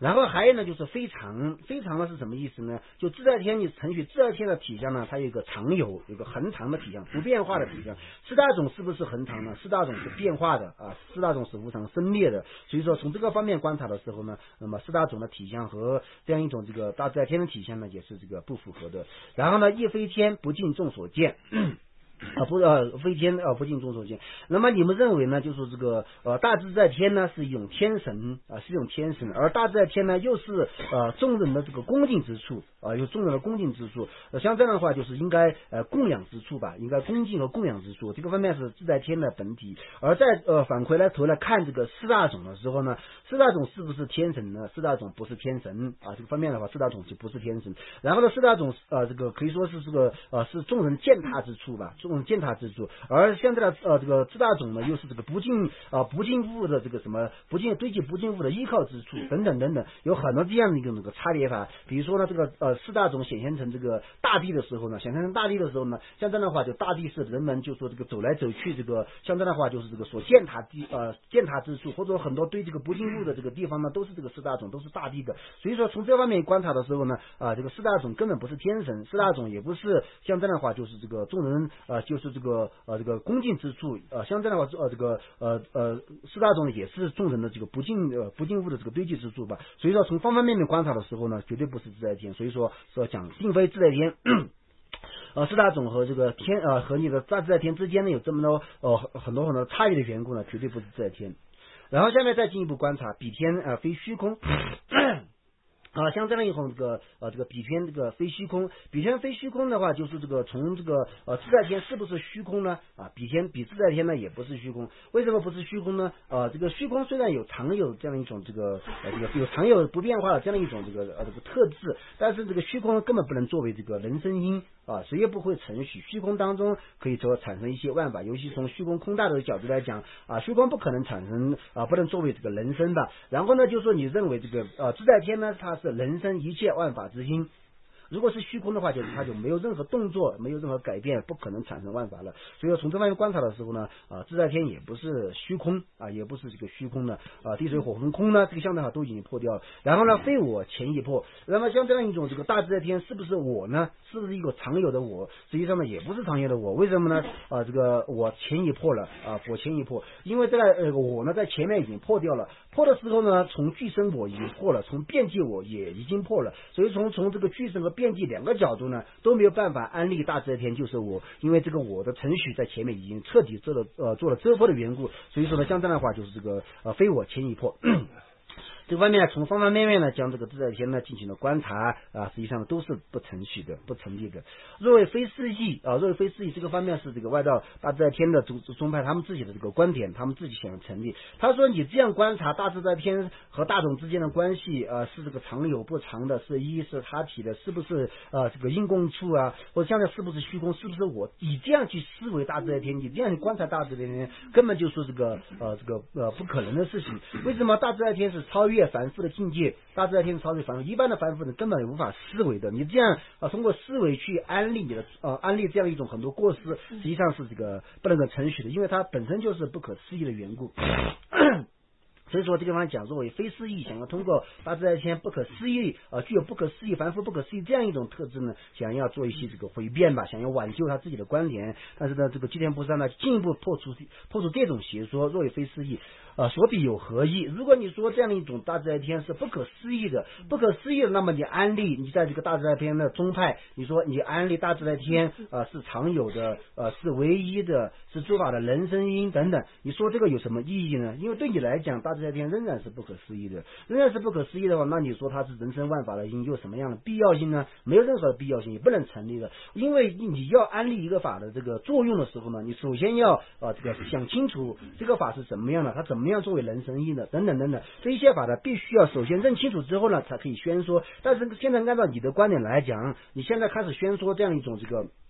然后还有呢，就是非常非常的是什么意思呢？就自在天，你程序自在天的体相呢，它有一个常有，有个恒常的体相，不变化的体相。四大种是不是恒常呢？四大种是变化的啊，四大种是无常生灭的。所以说从这个方面观察的时候呢，那么四大种的体相和这样一种这个大自在天的体相呢，也是这个不符合的。然后呢，亦非天，不尽众所见。非天不尽众所见。那么你们认为呢？就是这个大自在天呢是一种天神是一种天神，而大自在天呢又是众人的这个恭敬之处有众人的恭敬之处。像这样的话，就是应该供养之处吧，应该恭敬和供养之处。这个方面是自在天的本体。而在反回来头来看这个四大种的时候呢，四大种是不是天神呢？四大种不是天神这个方面的话，四大种就不是天神。然后呢，四大种这个可以说是这个是众人践踏之处吧，众人践踏之处。而现在的这个四大种呢，又是这个不尽物的这个什么堆积不尽物的依靠之处等等等等，有很多这样的一个差别法。比如说呢，这个四大种显现成这个大地的时候呢，像这样的话，就大地是人们就说这个走来走去，这个像这样的话就是这个所践踏之处，或者很多对这个不尽物的这个地方呢，都是这个四大种，都是大地的。所以说从这方面观察的时候呢，这个四大种根本不是天神，四大种也不是像这样的话就是这个众人就是这个恭敬之处像这样的话四大种也是众人的这个不尽物的这个堆积之处吧。所以说从方方面面观察的时候呢，绝对不是自在天。所以说讲并非自在天。四大种和这个天和你的大自在天之间呢有这么多很多差异的缘故呢，绝对不是自在天。然后下面再进一步观察，比天非虚空。像这样一种这个比天这个非虚空，比天非虚空的话，就是这个从这个自在天是不是虚空呢？比自在天呢也不是虚空。为什么不是虚空呢？这个虚空虽然有常有这样一种有常有不变化的这样一种这个特质，但是这个虚空根本不能作为这个人声音谁也不会承许虚空当中可以说产生一些万法，尤其从虚空空大的角度来讲虚空不可能产生不能作为这个人声的。然后呢，就是说你认为这个自在天呢，它是人生一切万法之心。如果是虚空的话，就是它就没有任何动作，没有任何改变，不可能产生万法了。所以说从这方面观察的时候呢，自在天也不是虚空也不是这个虚空的地水火风空呢，这个相对都已经破掉了。然后呢，非我前已破。那么像这样一种这个大自在天是不是我呢？是不是一个常有的我？实际上呢，也不是常有的我。为什么呢？这个我前已破了我前已破，因为这个我呢在前面已经破掉了。破的时候呢，从具身我已经破了，从遍计我也已经破了。所以从这个具身和遍计两个角度呢，都没有办法安利大自在天就是我，因为这个我的程序在前面已经彻底做了遮破的缘故。所以说呢，像这样的话就是这个非我前已破。这方面从方方面面呢，将这个自在天呢进行了观察实际上都是不成序的，不成立的。若为非四义这个方面是这个外道大自在天的宗派他们自己的这个观点，他们自己想要成立。他说你这样观察大自在天和大种之间的关系是这个常有不常的，是一是他体的，是不是这个因共处或者像是不是虚空，是不是我？你这样去思维大自在天，你这样去观察大自在天，根本就是这个不可能的事情。为什么大自在天是超越凡夫的境界？大自在天是超越凡夫，一般的凡夫人根本无法思维的。你这样通过思维去安利你的安利这样一种很多过失，实际上是这个不能够承许的，因为它本身就是不可思议的缘故。所以说这个地方讲作为非思议，想要通过大自在天不可思议具有不可思议凡夫不可思议这样一种特质呢，想要做一些这个回辩吧，想要挽救他自己的观点。但是呢，这个吉田菩萨呢进一步破除这种邪说，若为非思议所比有何意？如果你说这样的一种大自在天是不可思议的，那么你安利你在这个大自在天的宗派，你说你安利大自在天是常有的是唯一的，是诸法的人声音等等，你说这个有什么意义呢？因为对你来讲大自在天仍然是不可思议的，话，那你说它是人生万法的因有什么样的必要性呢？没有任何的必要性，也不能成立的。因为你要安利一个法的这个作用的时候呢，你首先要这个想清楚这个法是怎么样的，它怎么样作为人生意的等等等等，这一些法呢必须要首先认清楚之后呢才可以宣说。但是现在按照你的观点来讲，你现在开始宣说这样一种这个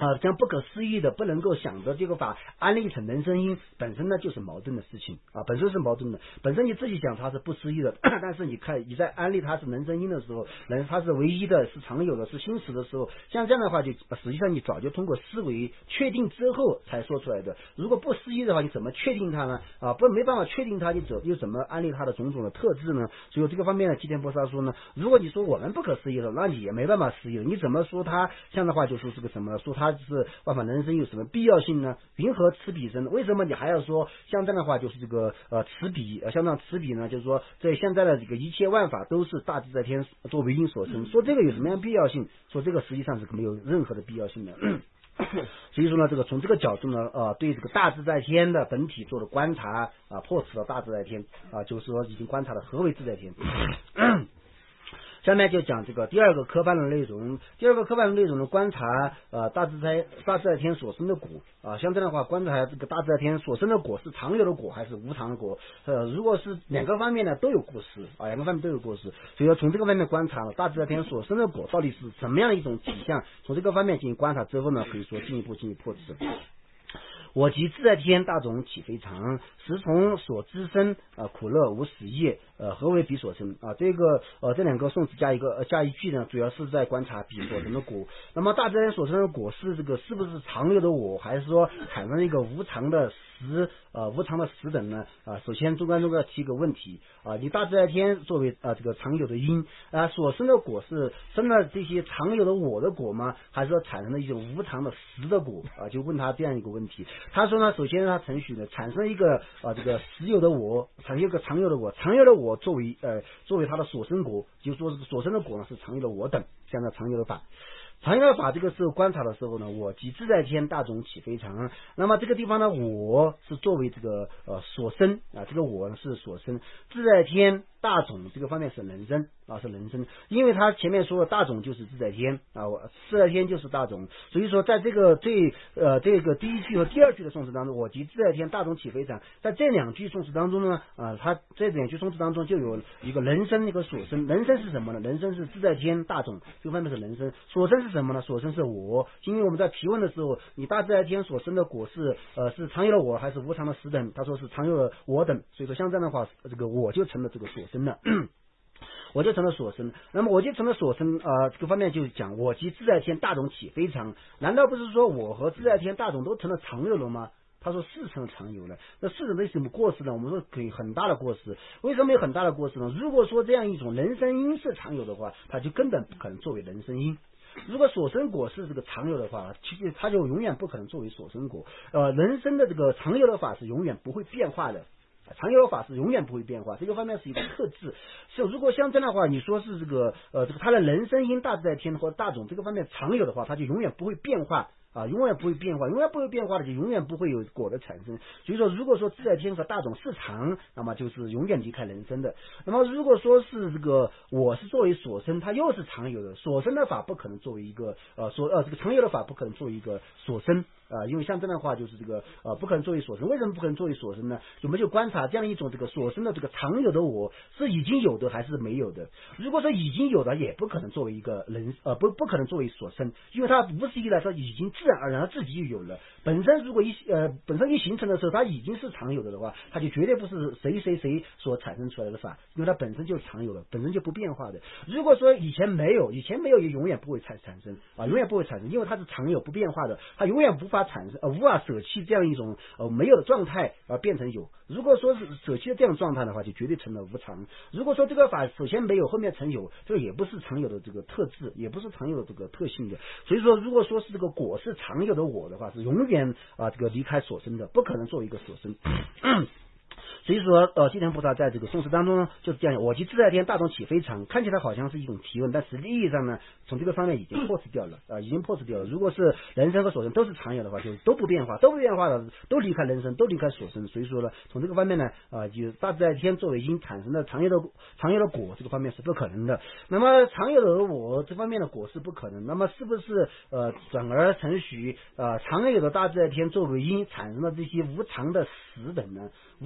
将不可思议的不能够想的这个法安立成人声音，本身呢就是矛盾的事情啊，本身是矛盾的。本身你自己讲它是不思议的，但是你看你在安利它是人声音的时候，它是唯一的，是常有的，是心实的时候，像这样的话就实际上你早就通过思维确定之后才说出来的。如果不思议的话，你怎么确定它呢？没办法确定它，你又怎么安利它的种种的特质呢？所以这个方面呢，吉田波萨说呢，如果你说我们不可思议的，那你也没办法思议的。你怎么说它？这样的话就说这个什么，说它是万法人生有什么必要性呢？云何此彼生？为什么你还要说像这样的话就是这个此彼像这样此彼呢？就是说在现在的这个一切万法都是大自在天作为因所生，说这个有什么样必要性？说这个实际上是没有任何的必要性的。所以说呢，这个从这个角度呢，对这个大自在天的本体做了观察破除了大自在天就是说已经观察了何为自在天。下面就讲这个第二个科判的内容。第二个科判的内容呢，观察大自在天所生的果像这样的话，观察这个大自在天所生的果是常有的果还是无常的果。如果是两个方面呢都有过失两个方面都有过失，所以说从这个方面观察了大自在天所生的果到底是什么样的一种体相，从这个方面进行观察之后呢，可以说进一步破斥。我即自在天大种岂非常？时从所知生苦乐无始业何为彼所生这个这两个宋词加一句呢，主要是在观察彼所生的果。那么大自然所生的果是这个是不是常有的我，还是说产生一个无常的实等呢？首先中间要提一个问题你大自在天作为这个常有的因所生的果是生了这些常有的我的果吗？还是说产生了一种无常的实的果就问他这样一个问题。他说呢，首先他程序呢产生一个这个实有的我，产生一个常有的我，常有的我作为他的所生果，就是说所生的果呢是常有的我等这样的常有的法。常有的法这个时候观察的时候呢，我即自在天大种岂非常？那么这个地方呢，我是作为这个所生这个我是所生，自在天大种这个方面是人生是人生，因为他前面说的大种就是自在天自在天就是大种，所以说在这个这个第一句和第二句的宋词当中，我即自在天大种岂非常，在这两句宋词当中呢他这两句宋词当中就有一个人生一个所生。人生是什么呢？人生是自在天大种这个方面是人生，所生是什么呢？所生是我。因为我们在提问的时候，你大自在天所生的果是常有的我还是无常的实等？他说是常有的我等，所以说像这样的话，这个我就成了这个所生了。我就成了所生。那么我就成了所生这个方面就讲我即自在天大种岂非常？难道不是说我和自在天大种都成了常有了吗？他说是成了常有了。那是为什么过失呢？我们说有很大的过失。为什么有很大的过失呢？如果说这样一种人生因是常有的话，它就根本不可能作为人生因。如果所生果是这个常有的话，其实它就永远不可能作为所生果。人生的这个常有的法是永远不会变化的。常有的法是永远不会变化，这个方面是一个特质。是如果像这样的话，你说是这个它的人生因大自在天或大种这个方面常有的话，它就永远不会变化永远不会变化，永远不会变化的就永远不会有果的产生。所以说如果说自在天和大种是常，那么就是永远离开人生的。那么如果说是这个我是作为所生，它又是常有的，所生的法不可能作为一个这个常有的法不可能作为一个所生因为像这样的话就是这个不可能作为所生。为什么不可能作为所生呢？我们就观察这样一种这个所生的这个常有的我是已经有的还是没有的。如果说已经有的，也不可能作为一个人不可能作为所生，因为它无始以来说已经自然而然自己就有了。本身如果本身一形成的时候，它已经是常有的话，它就绝对不是谁所产生出来的法，因为它本身就是常有的，本身就不变化的。如果说以前没有也永远不会产生永远不会产生，因为它是常有不变化的，它永远无法产生无法舍弃这样一种没有的状态而变成有。如果说是舍弃这样状态的话，就绝对成了无常。如果说这个法首先没有后面成有，这个也不是常有的这个特质，也不是常有的这个特性的。所以说如果说是这个果是常有的我的话，是永远这个离开所生的，不可能作为一个所生。所以说吉田菩萨在这个宋词当中就是这样，我即自在天大种岂非常，看起来好像是一种提问，但实际意义上呢，从这个方面已经破斥掉了如果是人生和所生都是常有的话，就都不变化的，都离开人生，都离开所生。所以说呢，从这个方面呢就大自在天作为因产生的常有的果，这个方面是不可能的。那么常有的我这方面的果是不可能，那么是不是转而承许常有的大自在天作为因产生的这些无常的实等呢？无常的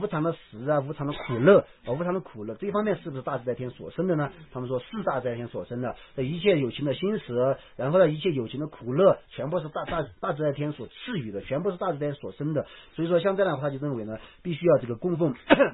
实啊，无常的苦乐无常的苦乐，这一方面是不是大自在天所生的呢？他们说是大自在天所生的，一切有情的心识，然后呢一切有情的苦乐，全部是大自在天所赐予的，全部是大自在天所生的。所以说像这样的话，他就认为呢，必须要这个供奉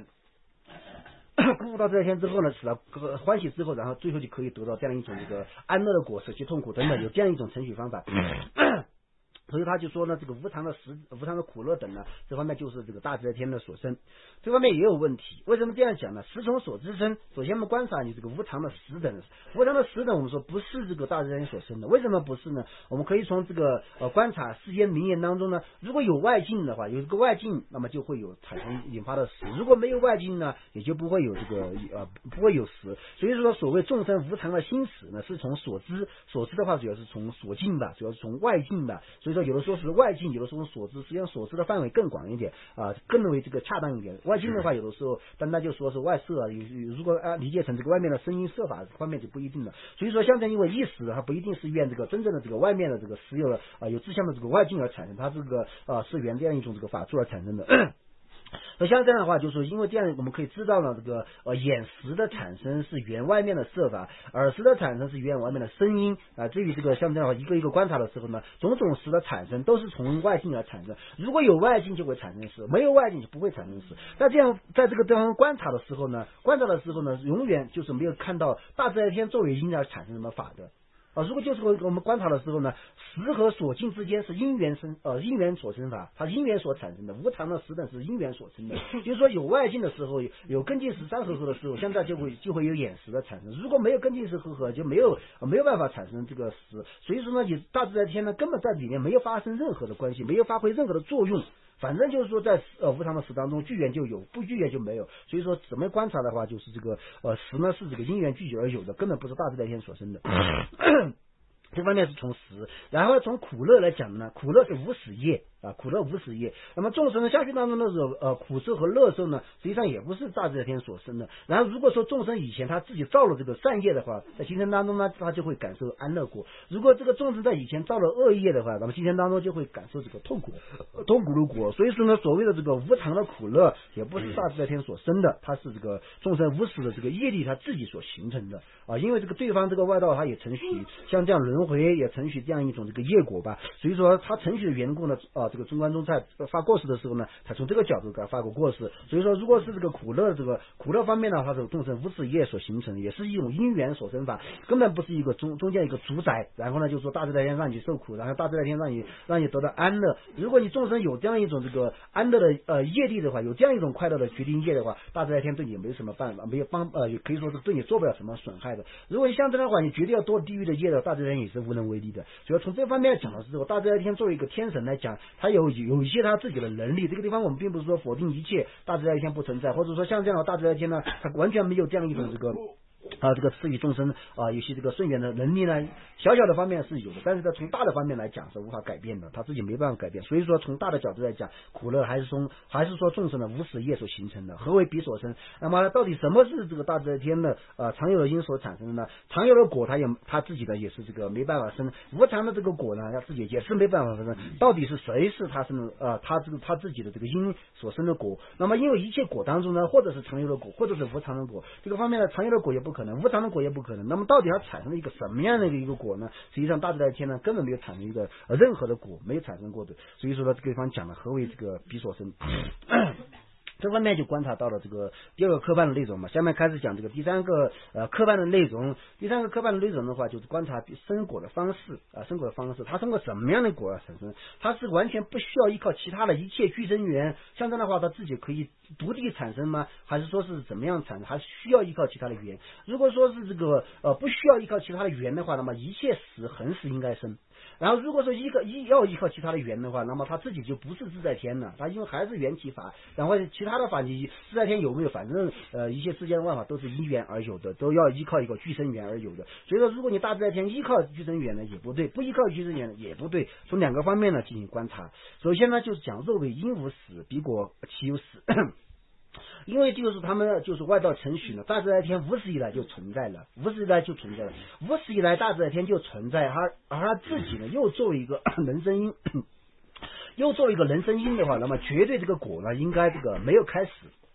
供奉到这一天之后呢，使他欢喜之后，然后最后就可以得到这样一种这个安乐的果，舍弃痛苦等等，有这样一种程序方法。所以他就说呢，这个无常的苦乐等呢，这方面就是这个大自在天的所生，这方面也有问题。为什么这样讲呢？实从所知生，首先我们观察你这个无常的实等，无常的实等，我们说不是这个大自在天所生的，为什么不是呢？我们可以从这个观察世间名言当中呢，如果有外境的话，有这个外境，那么就会有产生引发的实；如果没有外境呢，也就不会有这个不会有实。所以说，所谓众生无常的心识呢，是从所知的话，主要是从所境的，主要是从外境的。所以说，有的说是外境，有的说是所知，实际上所知的范围更广一点更为这个恰当一点。外境的话，有的时候单单就说是外色如果理解成这个外面的声音色法方面就不一定了。所以说，像这样因为意识它不一定是缘这个真正的这个外面的这个实有志向的这个外境而产生，它这个是缘这样一种这个法处而产生的。那像这样的话，就是因为这样我们可以知道呢，这个眼识的产生是缘外面的色法，耳识的产生是缘外面的声音至于这个像这样的话一个一个观察的时候呢，种种识的产生都是从外境而产生，如果有外境就会产生识，没有外境就不会产生识。那这样在这个地方观察的时候呢，永远就是没有看到大自在天作为因而产生什么法的。如果就是我们观察的时候呢，识和所境之间是因缘所生法，它是因缘所产生的，无常的识等是因缘所生的。就是说有外境的时候，有根境识三合合的时候，现在就会有眼识的产生。如果没有根境识合合，就没有办法产生这个识。所以说呢，大自在天呢根本在里面没有发生任何的关系，没有发挥任何的作用。反正就是说在无常的识当中，聚缘就有，不聚缘就没有。所以说怎么观察的话，就是这个识呢是这个因缘聚集而有的，根本不是大自在天所生的。这方面是从识，然后从苦乐来讲呢，苦乐是无始业苦乐无始业。那么众生的下去当中的苦受和乐受呢，实际上也不是大自在天所生的。然后如果说众生以前他自己造了这个善业的话，在今生当中呢，他就会感受安乐果；如果这个众生在以前造了恶业的话，那么今生当中就会感受这个痛苦的果。所以说呢，所谓的这个无常的苦乐，也不是大自在天所生的，它是这个众生无始的这个业力他自己所形成的因为这个对方这个外道他也承许像这样轮回，也承许这样一种这个业果吧。所以说他承许的缘故呢这个中观宗在发过失的时候呢，他从这个角度给他发过过失。所以说如果是这个苦乐方面呢，它是众生无始业所形成的，也是一种因缘所生法，根本不是一个中间一个主宰。然后呢就说大自在天让你受苦，然后大自在天让你得到安乐。如果你众生有这样一种这个安乐的业力的话，有这样一种快乐的决定业的话，大自在天对你没有什么办法，没有可以说是对你做不了什么损害的。如果你像这样的话，你绝对要堕地狱的业的，大自然也是无能为力的。所以从这方面讲的时候，大自在天作为一个天神来讲，他有一些他自己的能力。这个地方我们并不是说否定一切大自在天不存在，或者说像这样的大自在天呢，他完全没有这样一种这个赐予众生有些这个顺缘的能力呢，小的方面是有的，但是从大的方面来讲是无法改变的，他自己没办法改变。所以说从大的角度来讲，苦乐还是说众生的无始业所形成的。何为彼所生？那么到底什么是这个大自在天的常有的因所产生的呢？常有的果他自己的也是这个没办法生，无常的这个果呢他自己也是没办法生。到底是谁是他生的他自己的这个因所生的果？那么因为一切果当中呢，或者是常有的果，或者是无常的果，这个方面呢，常有的果也不可能，无常的果也不可能。那么到底它产生了一个什么样的一个果呢？实际上大自在天呢根本没有产生一个任何的果，没有产生过的。所以说呢，这个地方讲了何为这个彼所生。这方面就观察到了这个第二个科判的内容嘛。下面开始讲这个第三个科判的内容。第三个科判的内容的话，就是观察生果的方式生果的方式，它通过什么样的果而产生？它是完全不需要依靠其他的一切具生缘，像这样的话，它自己可以独立产生吗？还是说是怎么样产生？还是需要依靠其他的缘？如果说是这个不需要依靠其他的缘的话，那么一切死恒时应该生。然后如果说要依靠其他的缘的话，那么他自己就不是自在天了，他因为还是缘起法。然后其他的法，你自在天有没有？反正一切世间的万法都是因缘而有的，都要依靠一个具生缘而有的。所以说，如果你大自在天依靠具生缘呢，也不对；不依靠具生缘也不对。从两个方面呢进行观察。首先呢，就是讲肉为因无始，彼果其有始。因为就是他们就是外道承许呢，大自在天无始以来就存在了，无始以来大自在天就存在，而他自己呢又作为一个人生因，又作为一个人生因的话，那么绝对这个果呢应该这个没有开始。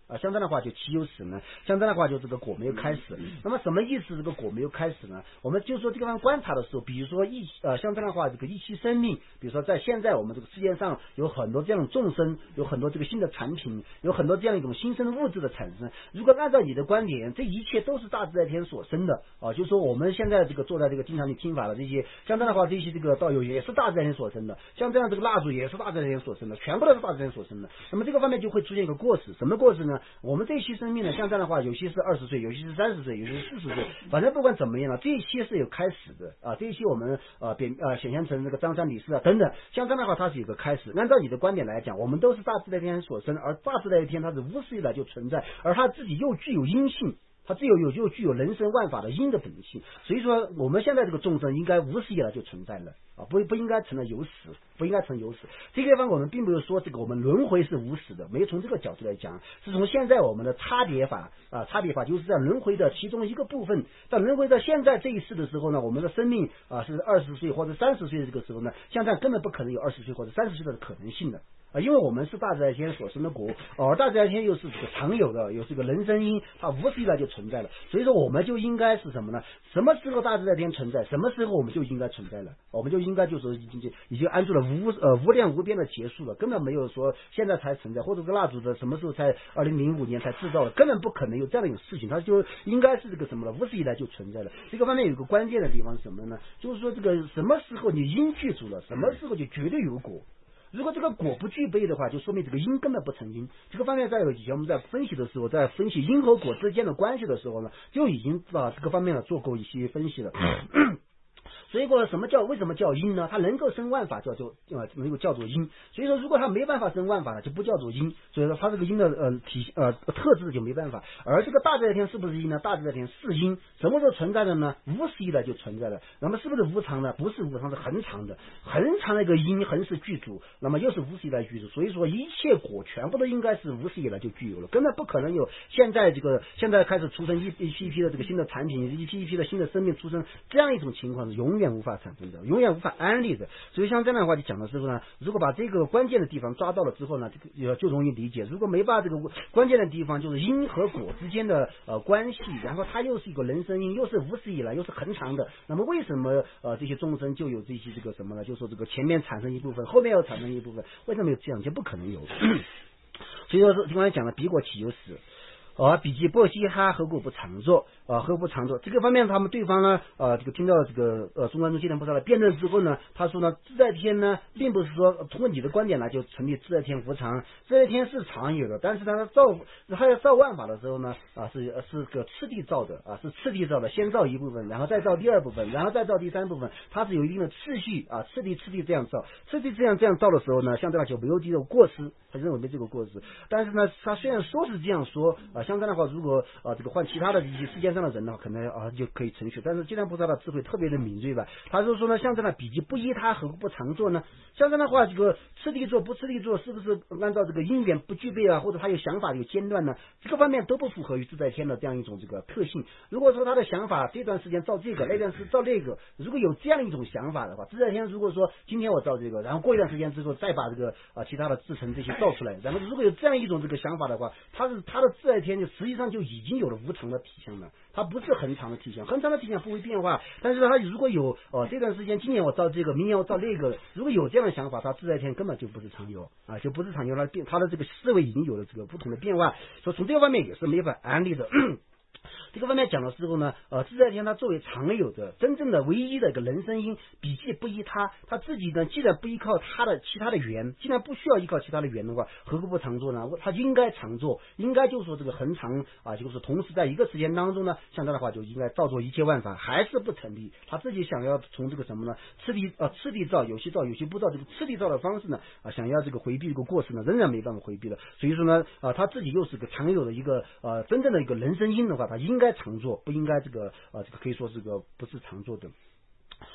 像这样的话就其有始呢，像这样的话就这个果没有开始。那么什么意思？这个果没有开始呢？我们就说这个地方观察的时候，比如说像这样的话，这个一期生命，比如说在现在我们这个世界上有很多这样的众生，有很多这个新的产品，有很多这样一种新生物质的产生。如果按照你的观点，这一切都是大自在天所生的就是说我们现在这个坐在这个经常你听法的这些，像这样的话这些这个道友也是大自然天所生的，像这样这个蜡烛也是大自然天所生的，全部都是大自然天所生的。那么这个方面就会出现一个过失，什么过失呢？我们这一期生命呢，像这样的话，有些是20岁，有些是30岁，有些是40岁，反正不管怎么样了，这一期是有开始的这一期我们想象成这个张三李四等等，像这样的话它是有个开始。按照你的观点来讲，我们都是大自在天所生，而大自在天它是无始以来就存在，而它自己又具有阴性，它具有人生万法的阴的本性，所以说我们现在这个众生应该无始以来就存在了不应该成了有始，不应该成有始。这个地方我们并没有说这个我们轮回是无始的，没有从这个角度来讲，是从现在我们的差别法就是在轮回的其中一个部分。在轮回到现在这一世的时候呢，我们的生命是20岁或者30岁的这个时候呢，现在根本不可能有20岁或者30岁的可能性的因为我们是大自然天所生的果，而大自然天又是这个常有的，有这个人生因，它无始以来就存在了。所以说我们就应该是什么呢？什么时候大自然天存在，什么时候我们就应该存在了，我们就应该就是已经安住了无量无边的结束了，根本没有说现在才存在，或者是蜡烛的什么时候才2005年才制造的，根本不可能有这样的一种事情，它就应该是这个什么了，无始以来就存在了。这个方面有一个关键的地方是什么呢？就是说这个什么时候你因具足了，什么时候就绝对有果。如果这个果不具备的话，就说明这个因根本不成因。这个方面在以前我们在分析的时候，在分析因和果之间的关系的时候呢，就已经这个方面做过一些分析了。所以说为什么叫因呢？它能够生万法能够叫做因。所以说如果它没办法生万法呢，就不叫做因。所以说它这个因的特质就没办法。而这个大自在天是不是因呢？大自在天是因，什么时候存在的呢？无始以来就存在了。那么是不是无常呢？不是无常，是恒常的。恒常的一个因，恒是具足，那么又是无始以来具足。所以说一切果全部都应该是无始以来就具有了，根本不可能有现在开始出生一批的这个新的产品，一批的新的生命出生，这样一种情况是永远无法产生的，永远无法安立的。所以像这样的话就讲的时候呢，如果把这个关键的地方抓到了之后呢，就容易理解。如果没把这个关键的地方，就是因和果之间的关系，然后它又是一个人生因，又是无始以来，又是恒常的，那么为什么这些众生就有这些这个什么呢？就说这个前面产生一部分，后面要产生一部分，为什么有这样？就不可能有。所以说刚才讲的彼果岂有始，比及波西哈何故不常作何不常作？这个方面他们对方呢这个听到这个中观中心的菩萨的辩论之后呢，他说呢自在天呢并不是说通过你的观点来就成立自在天无常，自在天是常有的，但是他要造万法的时候呢是个次第造的是次第造的，先造一部分，然后再造第二部分，然后再造第三部分，它是有一定的次序次第这样造，次第这样造的时候呢，像这样就没有这种过失，他认为没这个过失。但是呢他虽然说是这样说像这样的话，如果这个换其他的一些世界上的人呢，可能就可以程序。但是既然菩萨的智慧特别的敏锐吧，他就说呢，像这样的比及不依他何不常做呢？像这样的话，这个次第做不次第做，是不是按照这个因缘不具备或者他有想法有间断呢？这个方面都不符合于自在天的这样一种这个特性。如果说他的想法这段时间造这个，那段时间造那个，如果有这样一种想法的话，自在天如果说今天我造这个，然后过一段时间之后再把这个其他的制成这些造出来，然后如果有这样一种这个想法的话，他的自在天就实际上就已经有了无常的体相了，它不是恒常的体相，恒常的体相不会变化。但是他如果有这段时间今年我造这个，明年我造那个，如果有这样的想法，他自在天根本就不是常有就不是常有了，他的这个思维已经有了这个不同的变化，所以从这个方面也是没法安利的。这个方面讲的时候呢自在天它作为常有的真正的唯一的一个人生因，比既不依他自己呢，既然不依靠他的其他的缘，既然不需要依靠其他的缘的话，何故不常做呢？他应该常做，应该就是说这个恒常就是同时在一个时间当中呢，像这样的话就应该造作一切万法，还是不成立。他自己想要从这个什么呢次第造，有些造有些不造，这个次第造的方式呢想要这个回避这个过失呢，仍然没办法回避了。所以说呢他自己又是个常有的一个真正的一个人生因的话，他应该常做，不应该这个可以说是个不是常做的。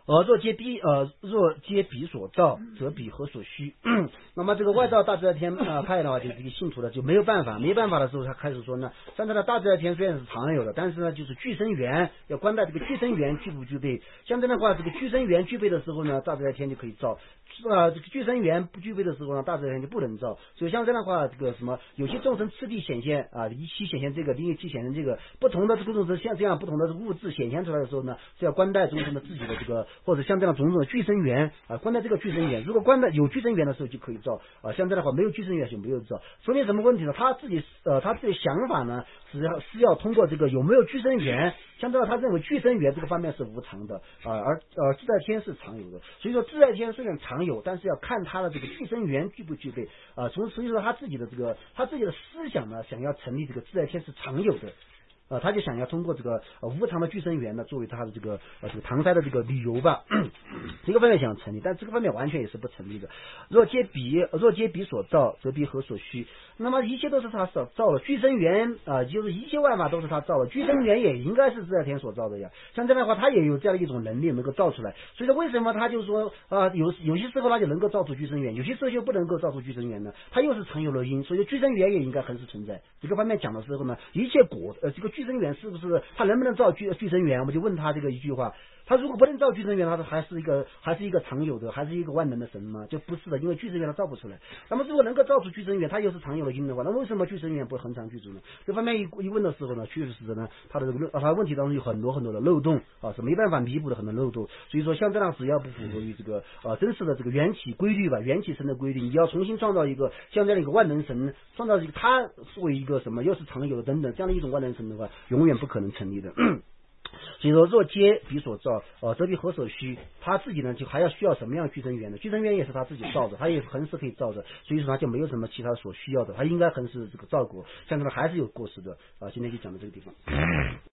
若皆彼所造，则彼何所需？那么这个外道大自在天派的话，就这个信徒的就没办法的时候，他开始说呢，像这个大自在天虽然是常有的，但是呢，就是具身缘要观待这个具身缘具不具备。像这样的话，这个具身缘具备的时候呢，大自在天就可以造。这个具身缘不具备的时候呢，大自然就不能造。所以像这样的话，这个什么有些众生次第显现一期显现这个，另一期显现这个，不同的这个众生像这样不同的物质显现出来的时候呢，是要观待众生的自己的这个，或者像这样种种的具身缘观待这个具身缘。如果观待有具身缘的时候就可以造像这样的话没有具身缘就没有造。说明什么问题呢？他自己想法呢是要通过这个有没有具身缘。相对他认为具身缘这个方面是无常的而自在天是常有的。所以说自在天虽然常有，但是要看他的这个具身缘具不具备所以说他自己的思想呢，想要成立这个自在天是常有的。他就想要通过这个无常的具身缘呢，作为他的这个搪塞的这个理由吧，这个方面想成立，但这个方面完全也是不成立的。若皆彼所造，则彼何所需？那么一切都是他所造的，具身缘就是一切万法都是他造的，具身缘也应该是自在天所造的呀。像这样的话，他也有这样的一种能力能够造出来。所以说，为什么他就说有些时候他就能够造出具身缘，有些时候就不能够造出具身缘呢？他又是常有的因，所以具身缘也应该恒时存在。这个方面讲的时候呢，一切果这个具身缘是不是他能不能造具身缘？我们就问他这个一句话：他如果不能造具身缘，他还是一个常有的，还是一个万能的神吗？就不是的，因为具身缘他造不出来。那么如果能够造出具身缘，他又是常有的因的话，那为什么具身缘不恒常具足呢？这方面一问的时候呢，确实是呢，他的这个他问题当中有很多的漏洞是没办法弥补的很多漏洞。所以说，像这样只要不符合于这个真实的这个缘起规律吧，缘起神的规律，你要重新创造一个像这样一个万能神，创造一个他作为一个什么又是常有的等等这样的一种万能神的话，永远不可能成立的。所以说，若皆彼所造，则彼何所需？他自己呢，就还要需要什么样的具身缘呢？具身缘也是他自己造的，他也恒时可以造的，所以说他就没有什么其他所需要的，他应该恒时这个造过，像这个还是有过失的今天就讲到这个地方。